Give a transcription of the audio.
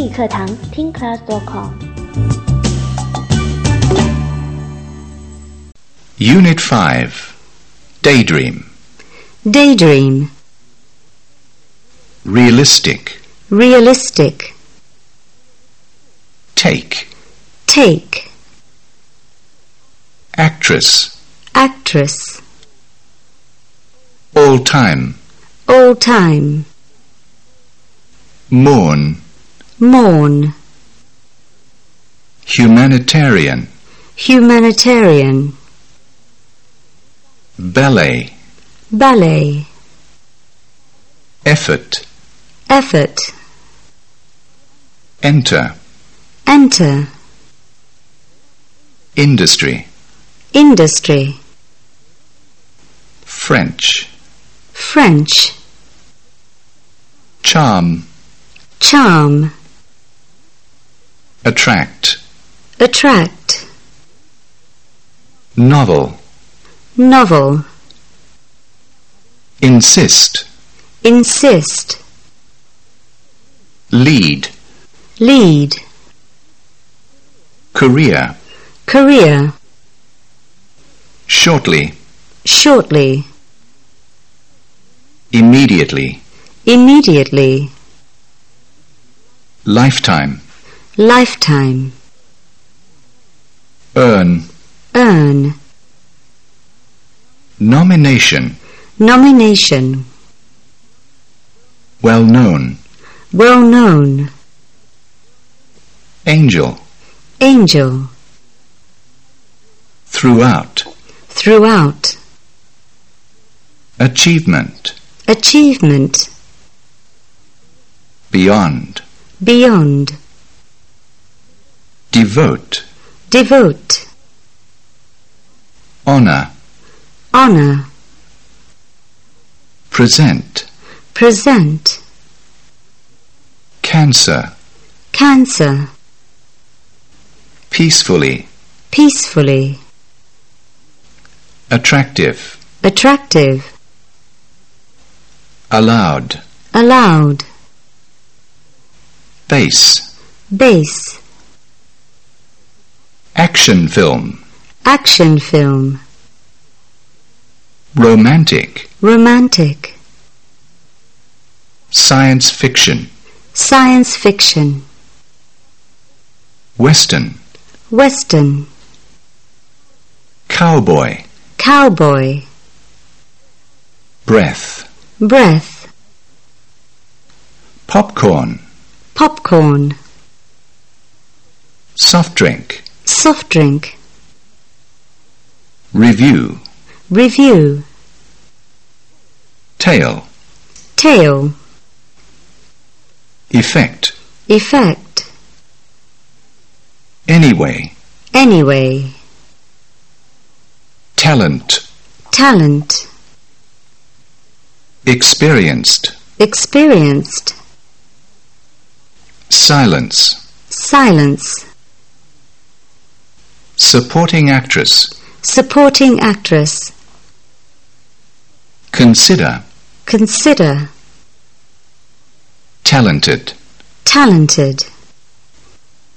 英语课堂听 class.com。 Unit 5 Daydream. Daydream. Realistic. Realistic. Take. Take. Actress. Actress. All time. All time. Mourn. Mourn. Humanitarian. Humanitarian. Ballet. Ballet. Effort. Effort. Enter. Enter. Industry. Industry. French. French. Charm. Charm. Attract. Attract. Novel. Novel. Insist. Insist. Lead. Lead. Career. Career. Shortly. Shortly. Immediately. Immediately. Lifetime. Lifetime. Earn. Earn. Nomination. Nomination. Well known. Well known. Angel. Angel. Throughout. Throughout. Achievement. Achievement. Beyond. Beyond. Devote. Devote. Honor. Honor. Present. Present. Cancer. Cancer. Peacefully. Peacefully. Attractive. Attractive. Allowed. Allowed. Base. Base. Action film. Action film. Romantic. Romantic. Science fiction. Science fiction. Western. Western. Cowboy. Cowboy. Breath. Breath. Popcorn. Popcorn. Soft drink. Soft drink. Review. Review. Tail. Tail. Effect. Effect. Anyway. Anyway. Talent. Talent. Experienced. Experienced. Silence. Silence. Supporting actress. Supporting actress. Consider. Consider. Talented. Talented.